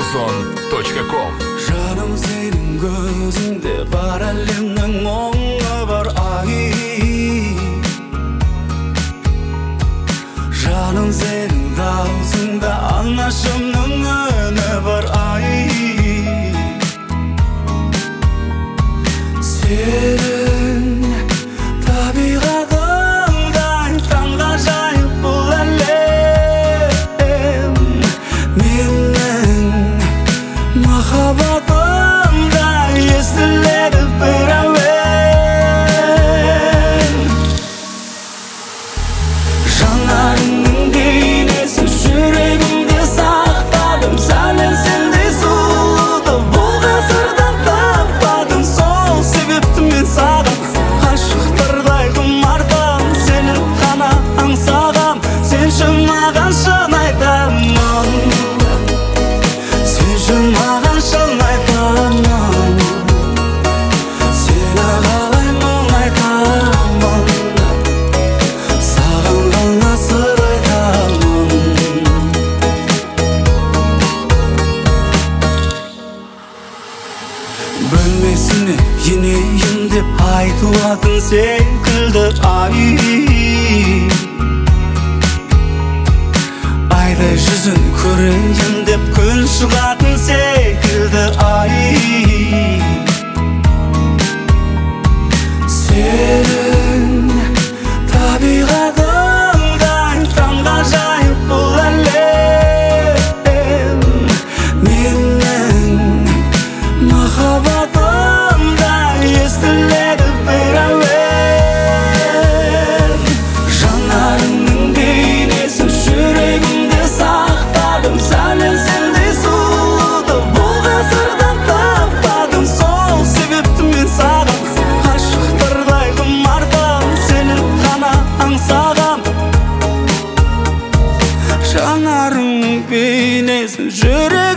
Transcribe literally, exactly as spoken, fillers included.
Ozon точка ком. Жаным сенің көзіңде бар әлемнің мұңы бар ай. Жаным сенің даусыңда анашымның үні бар ай. Сенің табиғатыңдай таңғажайып бұл әлем. Менің махаббатымдай естіледі бір әуен. Жанарыңның бейнесін жүрегімде сақтадым. Сәлем сендей сұлуды бұл ғасырда таппадым. Сол себепті мен саған ғашықтардай құмартам. Сені ғана аңсағам, сен үшін маған шын айтамын. Сен үшін маған шын айтамын. Сені қалай мұңайтамын. Саған ғана сыр айтамын. Бөлмесіне енейін деп айтылатын секілді ай. Айдай жүзін көрейін деп күн шығатын секілді ай. Сенің табиғатыңдай таңғажайып бұл әлем. Менің махаббатымдай естіледі бір әуен. Жанарыңның бейнесін жүрегімде сақтадым. Сәлем сендей сұлуды бұл ғасырда таппадым. Сол себепті мен саған ғашықтардай құмартам. Сені ғана аңсағам. Жанарыңның бейнесін жүрегімде